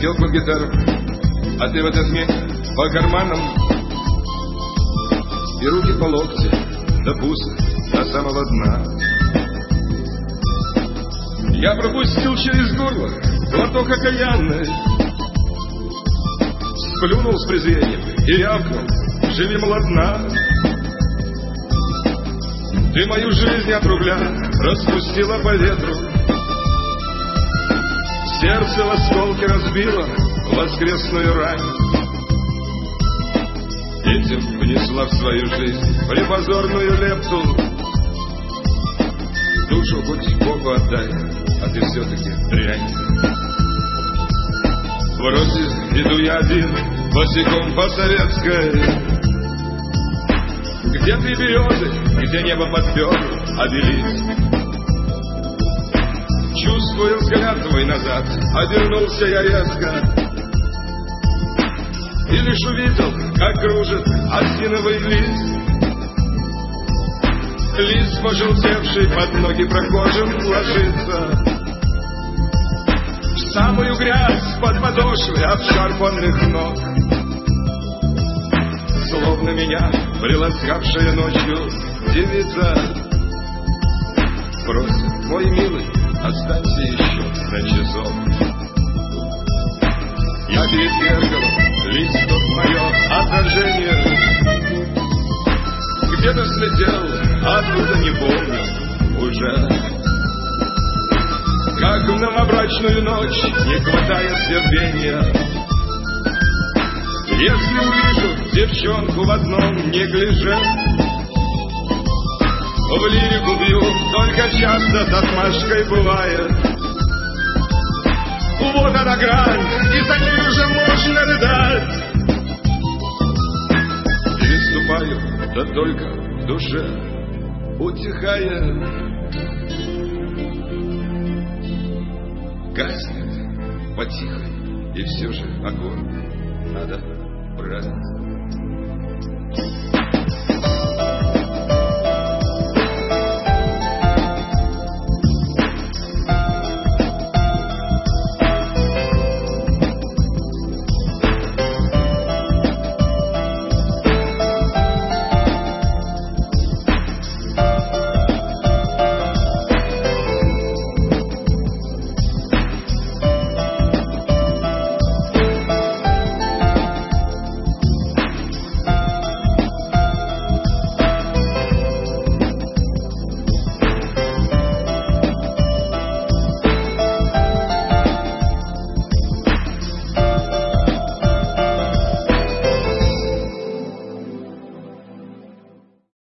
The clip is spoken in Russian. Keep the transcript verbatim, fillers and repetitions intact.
сел под гитару, а ты в этот миг по карманам, и руки по локти, до пуза, до самого дна. Я пропустил через горло глоток окаянный, сплюнул с презрением и рявкнул: живи молодна. Ты мою жизнь от рубля распустила по ветру, сердце в осколки разбило воскресную рань. Этим внесла в свою жизнь припозорную лепту. Душу хоть Богу отдай, а ты все-таки дрянь. Вроде иду я один, босиком по советской, где ты березы, где небо подпер обелиск. Чувствую взгляд твой назад, обернулся я резко, и лишь увидел, как кружит осиновый лист. Лист, пожелтевший, под ноги прохожим ложится, в самую грязь под подошвы обшарпанных ног. Словно меня приласкавшая ночью девица просит: мой милый, останься еще на часок. Я перед зеркалом, лист тот мое отражение, где-то слетел, а оттуда не помню уже. Как в новобрачную ночь не хватает терпения, если увижу девчонку в одном неглиже. В лирику бью, только часто с отмашкой бывает. Вот она грань, и за ней уже можно рыдать. Переступаю, да только в душе утихает. Гаснет потихо, и все же огонь надо брать.